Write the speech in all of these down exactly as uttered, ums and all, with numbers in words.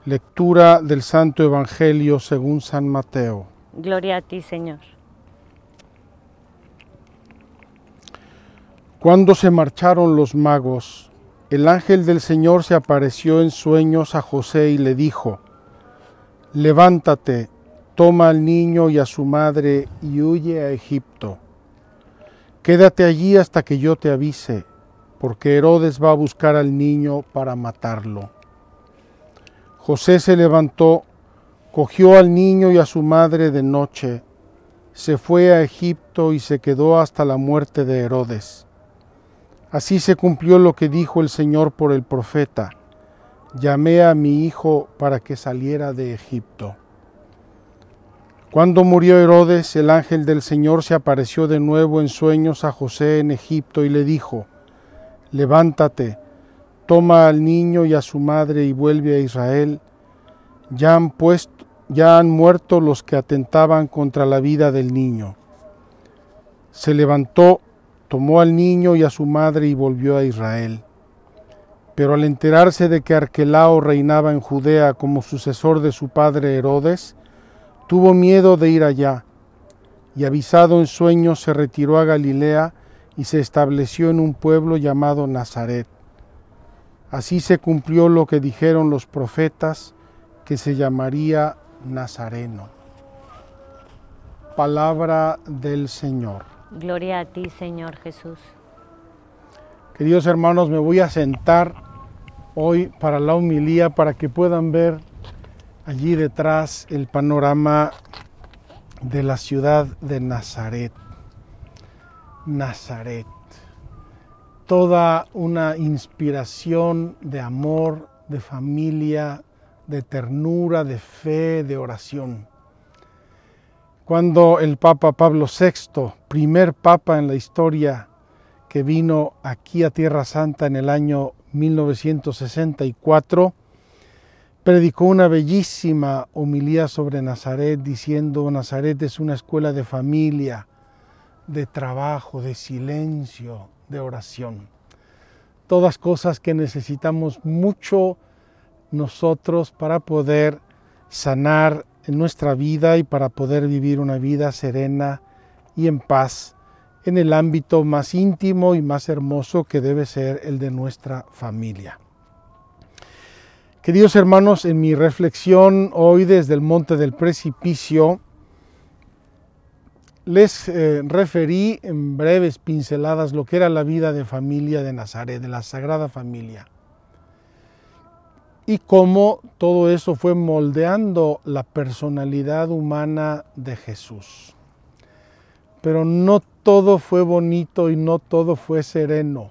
Lectura del Santo Evangelio según San Mateo. Gloria a ti, Señor. Cuando se marcharon los magos, el ángel del Señor se apareció en sueños a José y le dijo: Levántate, toma al niño y a su madre y huye a Egipto. Quédate allí hasta que yo te avise, porque Herodes va a buscar al niño para matarlo. José se levantó, cogió al niño y a su madre de noche, se fue a Egipto y se quedó hasta la muerte de Herodes. Así se cumplió lo que dijo el Señor por el profeta: llamé a mi hijo para que saliera de Egipto. Cuando murió Herodes, el ángel del Señor se apareció de nuevo en sueños a José en Egipto y le dijo: Levántate, toma al niño y a su madre y vuelve a Israel. Ya han puesto, ya han muerto los que atentaban contra la vida del niño. Se levantó, tomó al niño y a su madre y volvió a Israel. Pero al enterarse de que Arquelao reinaba en Judea como sucesor de su padre Herodes, tuvo miedo de ir allá, y avisado en sueños se retiró a Galilea y se estableció en un pueblo llamado Nazaret. Así se cumplió lo que dijeron los profetas, que se llamaría Nazareno. Palabra del Señor. Gloria a ti, Señor Jesús. Queridos hermanos, me voy a sentar hoy para la homilía para que puedan ver allí detrás el panorama de la ciudad de Nazaret. Nazaret. Toda una inspiración de amor, de familia, de ternura, de fe, de oración. Cuando el Papa Pablo sexto, primer Papa en la historia que vino aquí a Tierra Santa en el año mil novecientos sesenta y cuatro, predicó una bellísima homilía sobre Nazaret diciendo: Nazaret es una escuela de familia, de trabajo, de silencio, de oración. Todas cosas que necesitamos mucho nosotros para poder sanar en nuestra vida y para poder vivir una vida serena y en paz en el ámbito más íntimo y más hermoso que debe ser el de nuestra familia. Queridos hermanos, en mi reflexión hoy desde el Monte del Precipicio, les eh, referí en breves pinceladas lo que era la vida de familia de Nazaret, de la Sagrada Familia, y cómo todo eso fue moldeando la personalidad humana de Jesús. Pero no todo fue bonito y no todo fue sereno.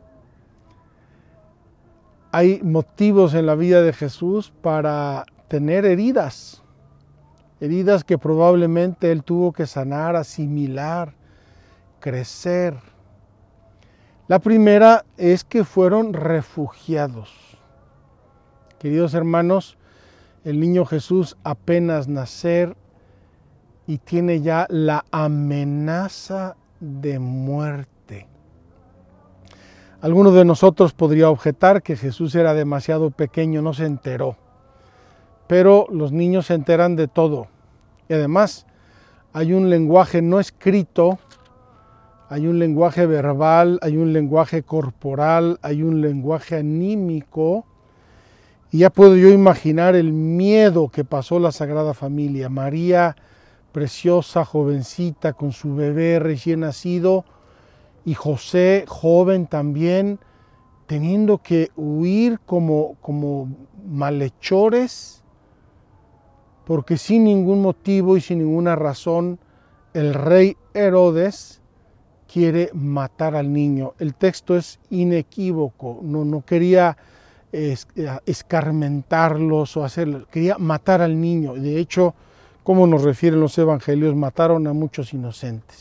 Hay motivos en la vida de Jesús para tener heridas, heridas que probablemente Él tuvo que sanar, asimilar, crecer. La primera es que fueron refugiados. Queridos hermanos, el niño Jesús apenas nacer y tiene ya la amenaza de muerte. Alguno de nosotros podría objetar que Jesús era demasiado pequeño, no se enteró. Pero los niños se enteran de todo. Y además hay un lenguaje no escrito, hay un lenguaje verbal, hay un lenguaje corporal, hay un lenguaje anímico. Y ya puedo yo imaginar el miedo que pasó la Sagrada Familia. María, preciosa, jovencita, con su bebé recién nacido, y José, joven también, teniendo que huir como, como malhechores, porque sin ningún motivo y sin ninguna razón el rey Herodes quiere matar al niño. El texto es inequívoco, no, no quería es, escarmentarlos o hacerlo, quería matar al niño. De hecho, como nos refieren los evangelios, mataron a muchos inocentes.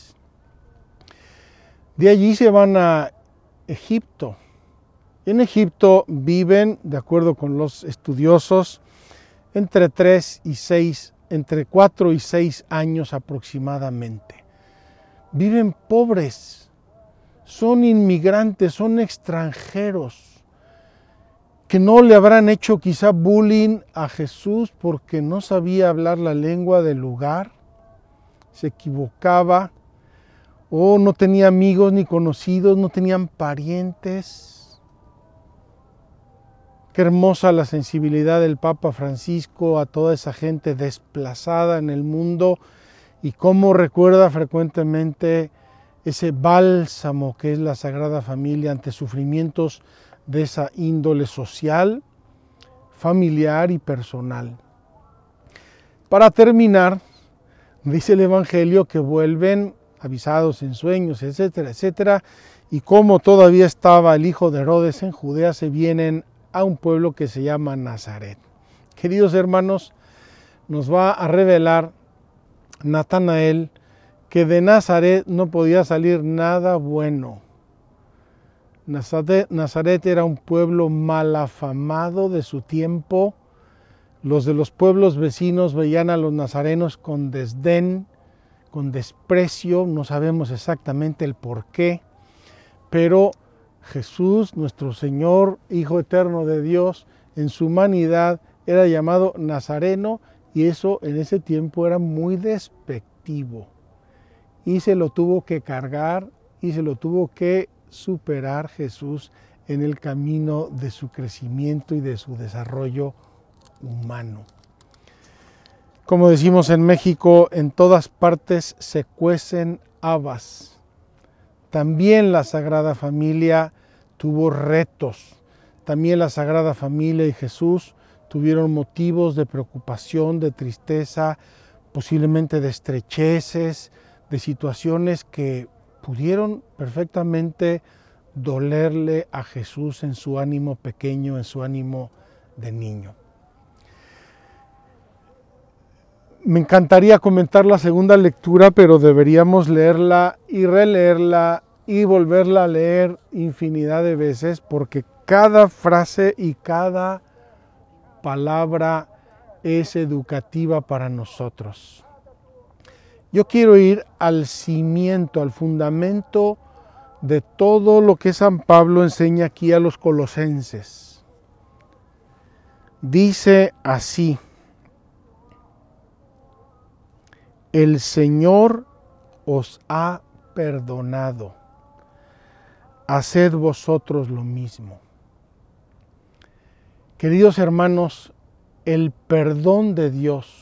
De allí se van a Egipto. En Egipto viven, de acuerdo con los estudiosos, entre tres y seis, entre cuatro y seis años aproximadamente. Viven pobres, son inmigrantes, son extranjeros. que no le habrán hecho quizá bullying a Jesús porque no sabía hablar la lengua del lugar, se equivocaba, o no tenía amigos ni conocidos, no tenían parientes. Qué hermosa la sensibilidad del Papa Francisco a toda esa gente desplazada en el mundo y cómo recuerda frecuentemente ese bálsamo que es la Sagrada Familia ante sufrimientos de esa índole social, familiar y personal. Para terminar, dice el Evangelio que vuelven avisados en sueños, etcétera, etcétera, y como todavía estaba el hijo de Herodes en Judea, se vienen a un pueblo que se llama Nazaret. Queridos hermanos, nos va a revelar Natanael que de Nazaret no podía salir nada bueno. Nazaret, Nazaret era un pueblo malafamado de su tiempo. Los de los pueblos vecinos veían a los nazarenos con desdén, con desprecio, no sabemos exactamente el por qué, pero Jesús, nuestro Señor, Hijo eterno de Dios, en su humanidad era llamado nazareno y eso en ese tiempo era muy despectivo y se lo tuvo que cargar y se lo tuvo que superar Jesús en el camino de su crecimiento y de su desarrollo humano. Como decimos en México, en todas partes se cuecen habas. También la Sagrada Familia tuvo retos. También la Sagrada Familia y Jesús tuvieron motivos de preocupación, de tristeza, posiblemente de estrecheces, de situaciones que pudieron perfectamente dolerle a Jesús en su ánimo pequeño, en su ánimo de niño. Me encantaría comentar la segunda lectura, pero deberíamos leerla y releerla y volverla a leer infinidad de veces, porque cada frase y cada palabra es educativa para nosotros. Yo quiero ir al cimiento, al fundamento de todo lo que San Pablo enseña aquí a los colosenses. Dice así: el Señor os ha perdonado, haced vosotros lo mismo. Queridos hermanos, el perdón de Dios,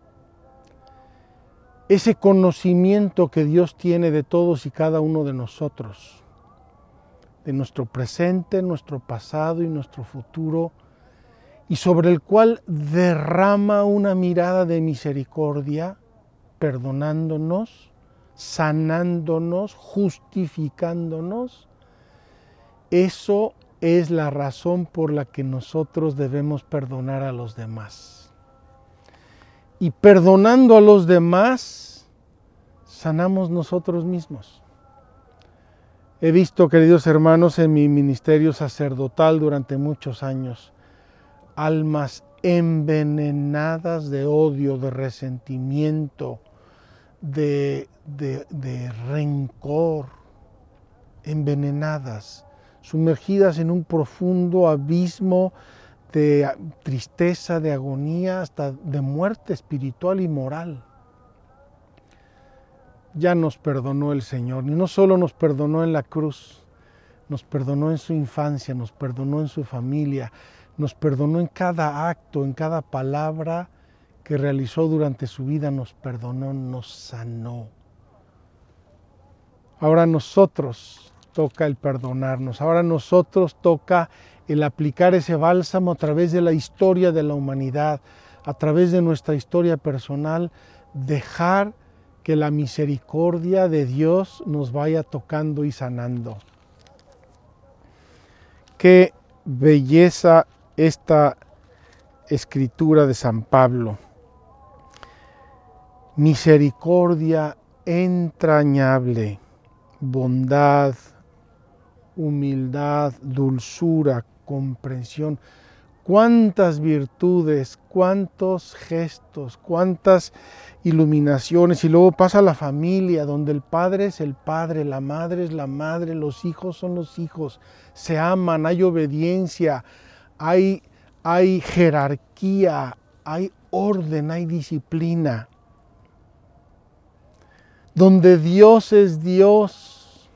ese conocimiento que Dios tiene de todos y cada uno de nosotros, de nuestro presente, nuestro pasado y nuestro futuro, y sobre el cual derrama una mirada de misericordia, perdonándonos, sanándonos, justificándonos. Eso es la razón por la que nosotros debemos perdonar a los demás. Y perdonando a los demás, sanamos nosotros mismos. He visto, queridos hermanos, en mi ministerio sacerdotal durante muchos años, almas envenenadas de odio, de resentimiento, de, de, de rencor, envenenadas, sumergidas en un profundo abismo de tristeza, de agonía, hasta de muerte espiritual y moral. Ya nos perdonó el Señor, y no solo nos perdonó en la cruz, nos perdonó en su infancia, nos perdonó en su familia, nos perdonó en cada acto, en cada palabra que realizó durante su vida, nos perdonó, nos sanó. Ahora a nosotros toca el perdonarnos, ahora a nosotros toca el aplicar ese bálsamo a través de la historia de la humanidad, a través de nuestra historia personal, dejar que la misericordia de Dios nos vaya tocando y sanando. Qué belleza esta escritura de San Pablo. Misericordia entrañable, bondad, humildad, dulzura, comprensión. Cuántas virtudes, cuántos gestos, cuántas iluminaciones. Y luego pasa la familia, donde el padre es el padre, la madre es la madre, los hijos son los hijos. Se aman, hay obediencia, hay, hay jerarquía, hay orden, hay disciplina. Donde Dios es Dios.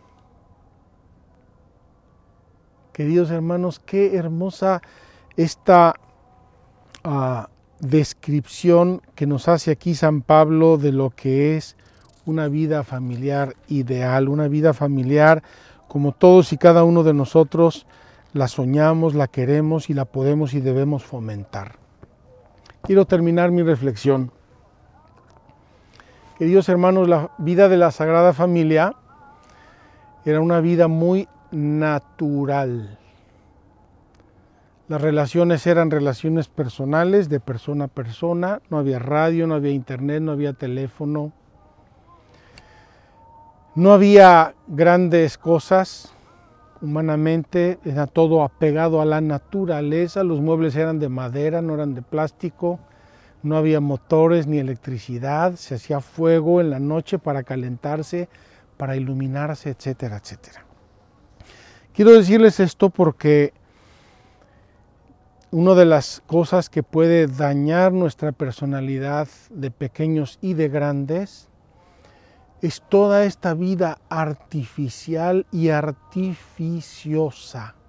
Queridos hermanos, qué hermosa esta uh, descripción que nos hace aquí San Pablo de lo que es una vida familiar ideal, una vida familiar como todos y cada uno de nosotros la soñamos, la queremos y la podemos y debemos fomentar. Quiero terminar mi reflexión. Queridos hermanos, la vida de la Sagrada Familia era una vida muy natural. Las relaciones eran relaciones personales, de persona a persona, no había radio, no había internet, no había teléfono. No había grandes cosas, humanamente era todo apegado a la naturaleza, los muebles eran de madera, no eran de plástico, no había motores ni electricidad, se hacía fuego en la noche para calentarse, para iluminarse, etcétera, etcétera. Quiero decirles esto porque una de las cosas que puede dañar nuestra personalidad de pequeños y de grandes es toda esta vida artificial y artificiosa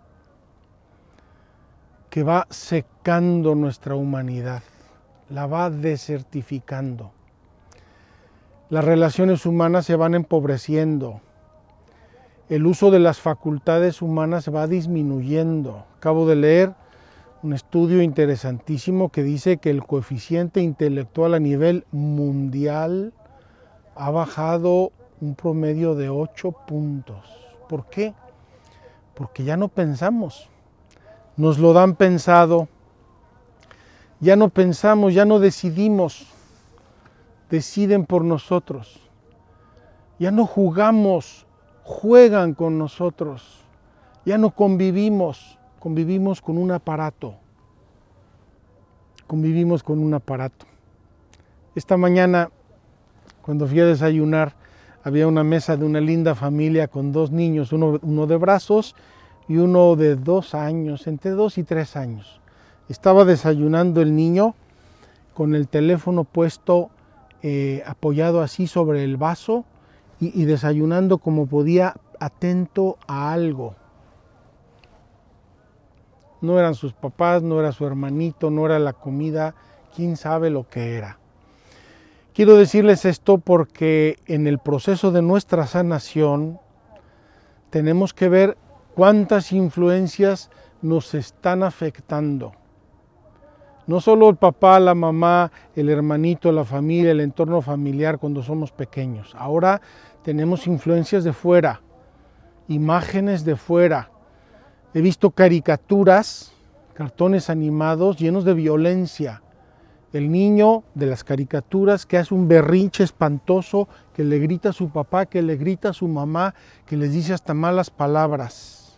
que va secando nuestra humanidad, la va desertificando. Las relaciones humanas se van empobreciendo, el uso de las facultades humanas se va disminuyendo. Acabo de leer un estudio interesantísimo que dice que el coeficiente intelectual a nivel mundial ha bajado un promedio de ocho puntos. ¿Por qué? Porque ya no pensamos. Nos lo dan pensado. Ya no pensamos, ya no decidimos. Deciden por nosotros. Ya no jugamos, juegan con nosotros. Ya no convivimos, convivimos con un aparato. Convivimos con un aparato. Esta mañana, cuando fui a desayunar, había una mesa de una linda familia con dos niños, uno, uno de brazos y uno de dos años, entre dos y tres años. Estaba desayunando el niño con el teléfono puesto, eh, apoyado así sobre el vaso y, y desayunando como podía, atento a algo. No eran sus papás, no era su hermanito, no era la comida, quién sabe lo que era. Quiero decirles esto porque en el proceso de nuestra sanación tenemos que ver cuántas influencias nos están afectando. No solo el papá, la mamá, el hermanito, la familia, el entorno familiar cuando somos pequeños. Ahora tenemos influencias de fuera, imágenes de fuera. He visto caricaturas, cartones animados llenos de violencia. El niño de las caricaturas que hace un berrinche espantoso, que le grita a su papá, que le grita a su mamá, que les dice hasta malas palabras.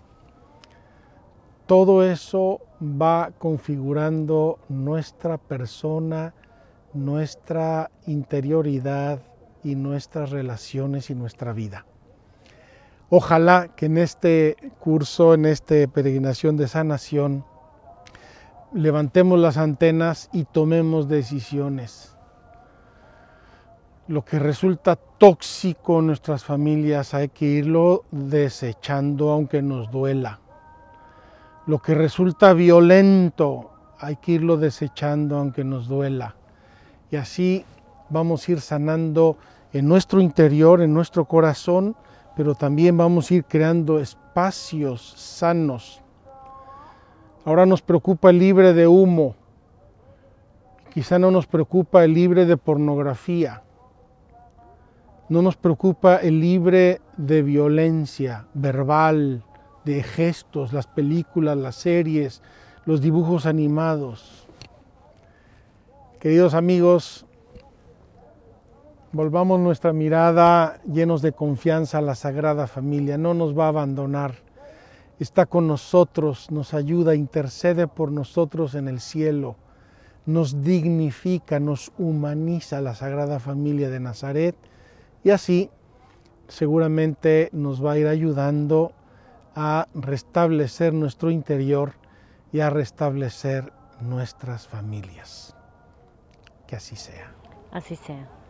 Todo eso va configurando nuestra persona, nuestra interioridad y nuestras relaciones y nuestra vida. Ojalá que en este curso, en esta peregrinación de sanación, levantemos las antenas y tomemos decisiones. Lo que resulta tóxico en nuestras familias hay que irlo desechando aunque nos duela. Lo que resulta violento hay que irlo desechando aunque nos duela. Y así vamos a ir sanando en nuestro interior, en nuestro corazón, pero también vamos a ir creando espacios sanos. Ahora nos preocupa el libre de humo, quizá no nos preocupa el libre de pornografía, no nos preocupa el libre de violencia verbal, de gestos, las películas, las series, los dibujos animados. Queridos amigos, volvamos nuestra mirada llenos de confianza a la Sagrada Familia, no nos va a abandonar. Está con nosotros, nos ayuda, intercede por nosotros en el cielo, nos dignifica, nos humaniza la Sagrada Familia de Nazaret y así seguramente nos va a ir ayudando a restablecer nuestro interior y a restablecer nuestras familias. Que así sea. Así sea.